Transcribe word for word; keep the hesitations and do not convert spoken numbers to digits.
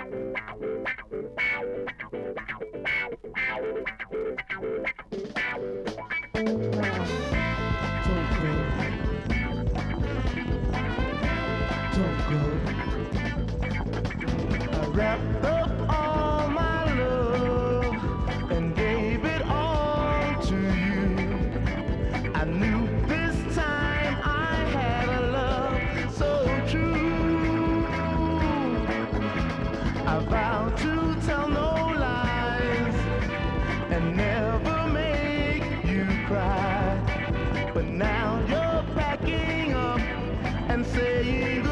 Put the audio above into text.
Wrapped up all my love and gave it all to you. I knew this time I had a love so true. I vowed to tell no lies and never make you cry. But now you're packing up and saying goodbye.